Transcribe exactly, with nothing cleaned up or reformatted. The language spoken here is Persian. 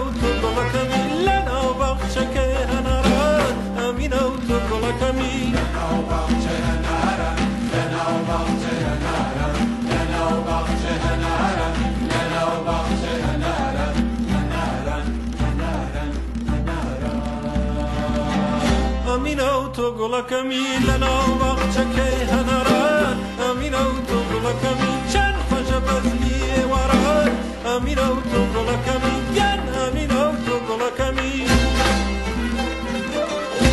تو گلکمی لنا بخشکه هنرد امینو تو گلکمی لنا بخشه هنرد لنا بخشه هنرد لنا بخشه هنرد لنا بخشه هنرد هنرد هنرد هنرد امینو تو گلکمی لنا بخشکه هنرد امینو تو گلکمی چند خوش بزنی ورد امینو تو گلکمی ین امینو تو گلکمی